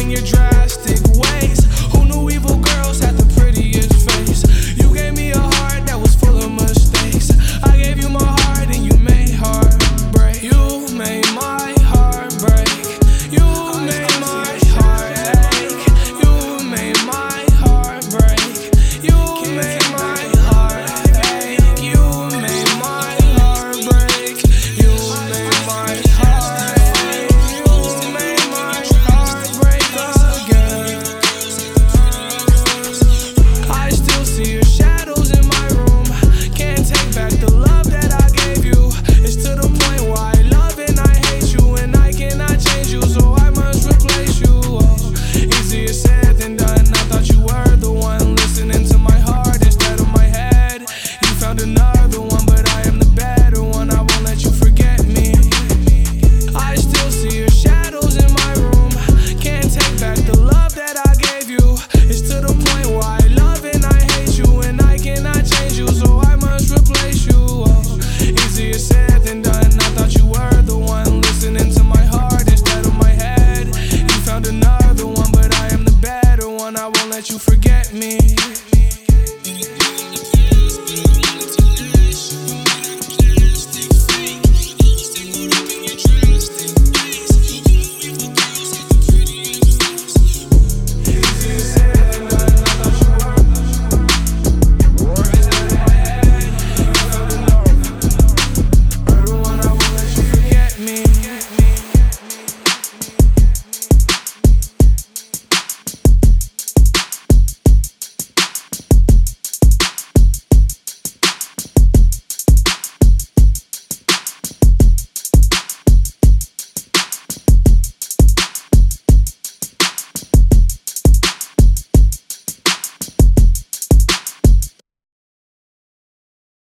in your drastic ways. Who knew evil girls had the prettiest face? You gave me a heart that was full of mistakes. I gave you my heart and you made heart break. You made my heart break. You made my heart ache. You made my heart break. You made my heart ache. You made my heart break. You made my heart ache. You made my heart break again. I still see your shadows in my room. Can't take back the love that I gave you. It's to the point where I love and I hate you, and I cannot change you, so I must replace you. Oh, easier said than done. I thought you were the one listening to my heart instead of my head. You found another one, but I am the better one. I won't let you forget me. I still see your shadows in my room. Can't take back the love that I gave you. It's to the point where I love and I hate you, and I cannot change you, so I must replace you. Oh, easier said than done. I thought you were the one listening to my heart instead of my head. You found another one, but I am the better one. I won't let you forget me.